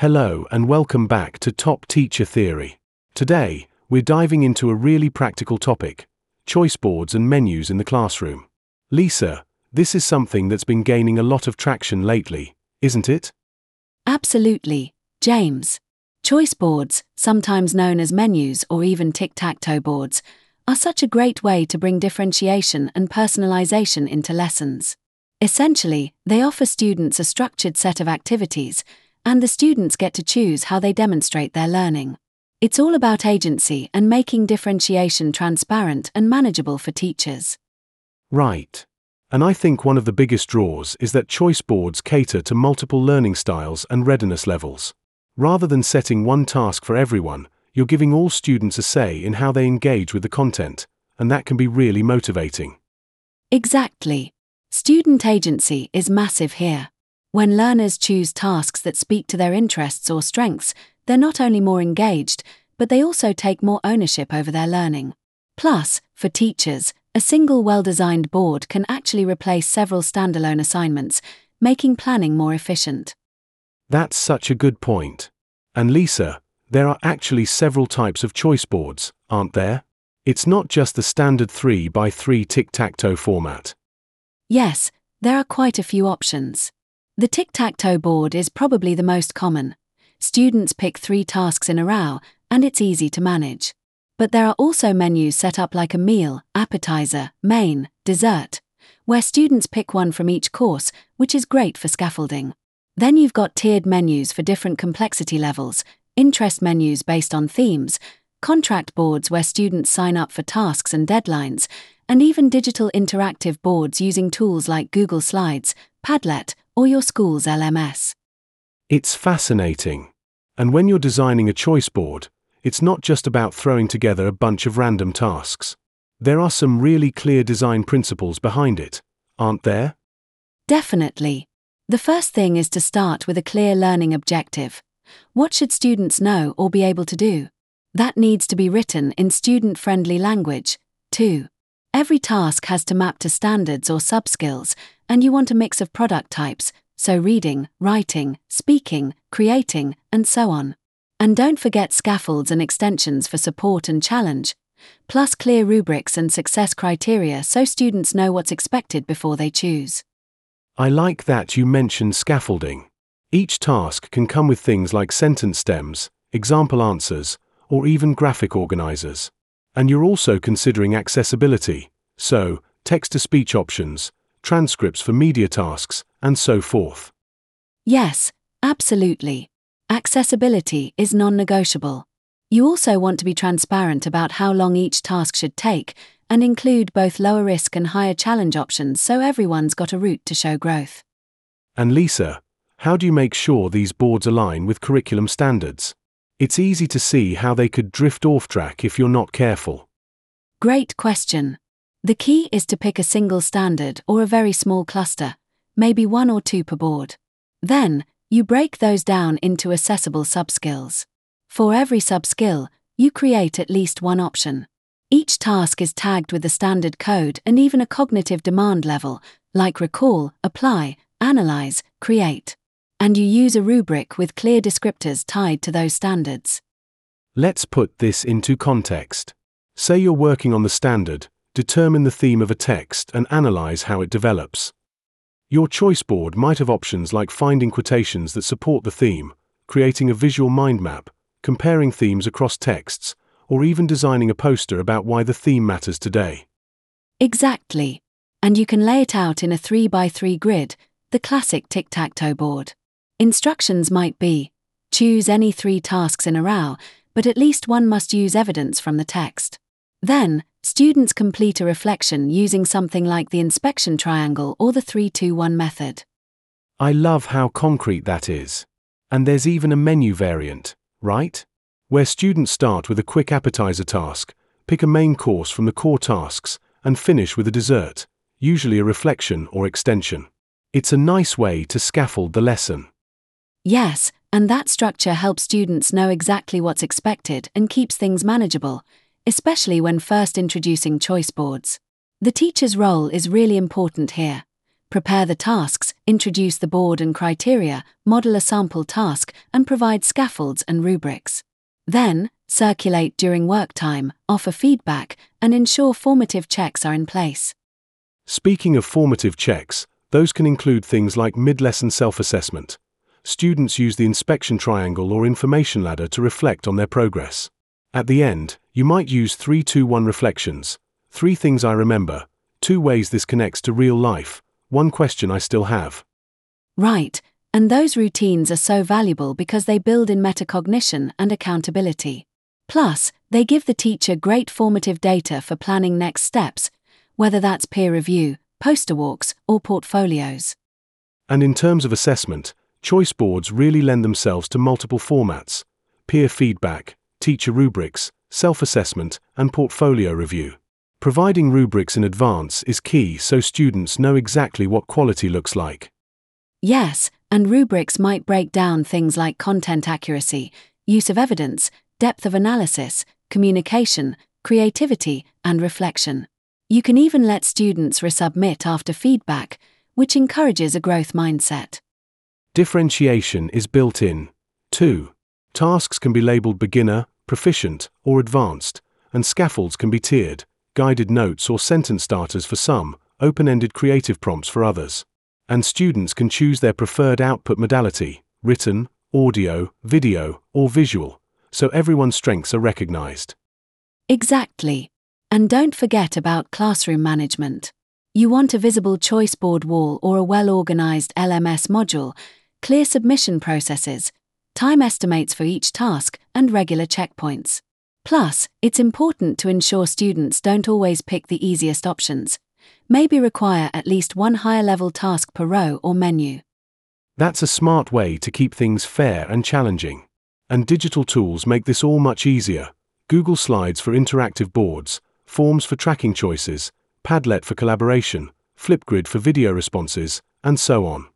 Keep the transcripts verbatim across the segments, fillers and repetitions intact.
Hello and welcome back to Top Teacher Theory. Today, we're diving into a really practical topic: choice boards and menus in the classroom. Lisa, this is something that's been gaining a lot of traction lately, isn't it? Absolutely, James. Choice boards, sometimes known as menus or even tic-tac-toe boards, are such a great way to bring differentiation and personalization into lessons. Essentially, they offer students a structured set of activities, and the students get to choose how they demonstrate their learning. It's all about agency and making differentiation transparent and manageable for teachers. Right. And I think one of the biggest draws is that choice boards cater to multiple learning styles and readiness levels. Rather than setting one task for everyone, you're giving all students a say in how they engage with the content, and that can be really motivating. Exactly. Student agency is massive here. When learners choose tasks that speak to their interests or strengths, they're not only more engaged, but they also take more ownership over their learning. Plus, for teachers, a single well-designed board can actually replace several standalone assignments, making planning more efficient. That's such a good point. And Lisa, there are actually several types of choice boards, aren't there? It's not just the standard three by three tic-tac-toe format. Yes, there are quite a few options. The tic-tac-toe board is probably the most common. Students pick three tasks in a row, and it's easy to manage. But there are also menus set up like a meal, appetizer, main, dessert, where students pick one from each course, which is great for scaffolding. Then you've got tiered menus for different complexity levels, interest menus based on themes, contract boards where students sign up for tasks and deadlines, and even digital interactive boards using tools like Google Slides, Padlet, or your school's L M S. It's fascinating. And when you're designing a choice board, it's not just about throwing together a bunch of random tasks. There are some really clear design principles behind it, aren't there? Definitely. The first thing is to start with a clear learning objective. What should students know or be able to do? That needs to be written in student-friendly language, too. Every task has to map to standards or sub-skills, and you want a mix of product types, so reading, writing, speaking, creating, and so on. And don't forget scaffolds and extensions for support and challenge, plus clear rubrics and success criteria so students know what's expected before they choose. I like that you mentioned scaffolding. Each task can come with things like sentence stems, example answers, or even graphic organizers. And you're also considering accessibility, so text-to-speech options, transcripts for media tasks, and so forth. Yes, absolutely. Accessibility is non-negotiable. You also want to be transparent about how long each task should take, and include both lower risk and higher challenge options so everyone's got a route to show growth. And Lisa, how do you make sure these boards align with curriculum standards? It's easy to see how they could drift off track if you're not careful. Great question. The key is to pick a single standard or a very small cluster, maybe one or two per board. Then, you break those down into accessible subskills. For every subskill, you create at least one option. Each task is tagged with a standard code and even a cognitive demand level, like recall, apply, analyze, create. And you use a rubric with clear descriptors tied to those standards. Let's put this into context. Say you're working on the standard, determine the theme of a text and analyze how it develops. Your choice board might have options like finding quotations that support the theme, creating a visual mind map, comparing themes across texts, or even designing a poster about why the theme matters today. Exactly. And you can lay it out in a three by three grid, the classic tic-tac-toe board. Instructions might be: choose any three tasks in a row, but at least one must use evidence from the text. Then, students complete a reflection using something like the inspection triangle or the three two one method. I love how concrete that is. And there's even a menu variant, right? Where students start with a quick appetizer task, pick a main course from the core tasks, and finish with a dessert, usually a reflection or extension. It's a nice way to scaffold the lesson. Yes, and that structure helps students know exactly what's expected and keeps things manageable, especially when first introducing choice boards. The teacher's role is really important here. Prepare the tasks, introduce the board and criteria, model a sample task, and provide scaffolds and rubrics. Then, circulate during work time, offer feedback, and ensure formative checks are in place. Speaking of formative checks, those can include things like mid-lesson self-assessment. Students use the inspection triangle or information ladder to reflect on their progress. At the end, you might use three two one reflections. Three things I remember, two ways this connects to real life, one question I still have. Right, and those routines are so valuable because they build in metacognition and accountability. Plus, they give the teacher great formative data for planning next steps, whether that's peer review, poster walks, or portfolios. And in terms of assessment, choice boards really lend themselves to multiple formats: peer feedback, teacher rubrics, self-assessment, and portfolio review. Providing rubrics in advance is key so students know exactly what quality looks like. Yes, and rubrics might break down things like content accuracy, use of evidence, depth of analysis, communication, creativity, and reflection. You can even let students resubmit after feedback, which encourages a growth mindset. Differentiation is built in, too. Tasks can be labeled beginner, proficient, or advanced, and scaffolds can be tiered, guided notes or sentence starters for some, open-ended creative prompts for others. And students can choose their preferred output modality, written, audio, video, or visual, so everyone's strengths are recognized. Exactly. And don't forget about classroom management. You want a visible choice board wall or a well-organized L M S module, clear submission processes, time estimates for each task, and regular checkpoints. Plus, it's important to ensure students don't always pick the easiest options. Maybe require at least one higher-level task per row or menu. That's a smart way to keep things fair and challenging. And digital tools make this all much easier. Google Slides for interactive boards, Forms for tracking choices, Padlet for collaboration, Flipgrid for video responses, and so on.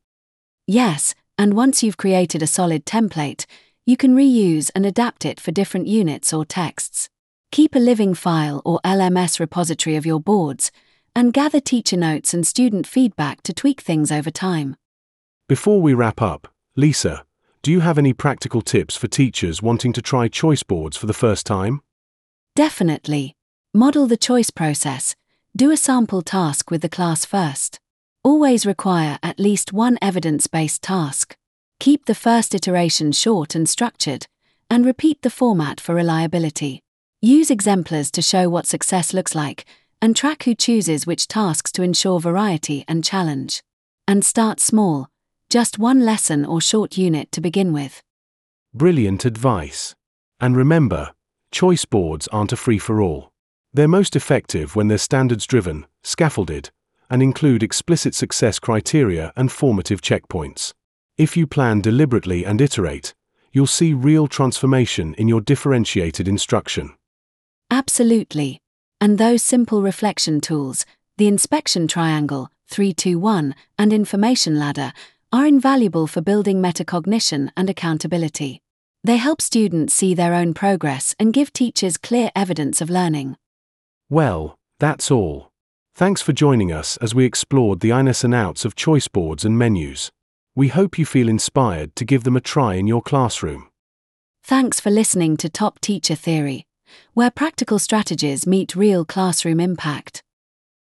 Yes, and once you've created a solid template, you can reuse and adapt it for different units or texts. Keep a living file or L M S repository of your boards, and gather teacher notes and student feedback to tweak things over time. Before we wrap up, Lisa, do you have any practical tips for teachers wanting to try choice boards for the first time? Definitely. Model the choice process. Do a sample task with the class first. Always require at least one evidence-based task. Keep the first iteration short and structured, and repeat the format for reliability. Use exemplars to show what success looks like, and track who chooses which tasks to ensure variety and challenge. And start small, just one lesson or short unit to begin with. Brilliant advice. And remember, choice boards aren't a free-for-all. They're most effective when they're standards-driven, scaffolded, and include explicit success criteria and formative checkpoints. If you plan deliberately and iterate, you'll see real transformation in your differentiated instruction. Absolutely. And those simple reflection tools, the inspection triangle, three two one, and information ladder, are invaluable for building metacognition and accountability. They help students see their own progress and give teachers clear evidence of learning. Well, that's all. Thanks for joining us as we explored the ins and outs of choice boards and menus. We hope you feel inspired to give them a try in your classroom. Thanks for listening to Top Teacher Theory, where practical strategies meet real classroom impact.